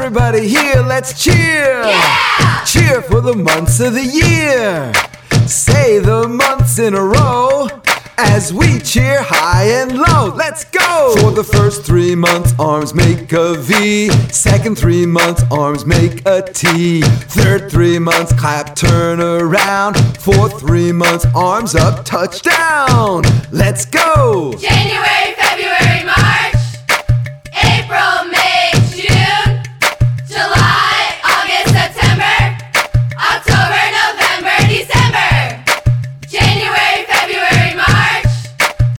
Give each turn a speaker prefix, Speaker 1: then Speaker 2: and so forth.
Speaker 1: Everybody here, let's cheer!
Speaker 2: Yeah!
Speaker 1: Cheer for the months of the year. Say the months in a row as we cheer high and low. Let's go! For the first 3 months, arms make a V. Second 3 months, arms make a T. Third 3 months, clap, turn around. Fourth 3 months, arms up, touchdown. Let's go!
Speaker 2: January!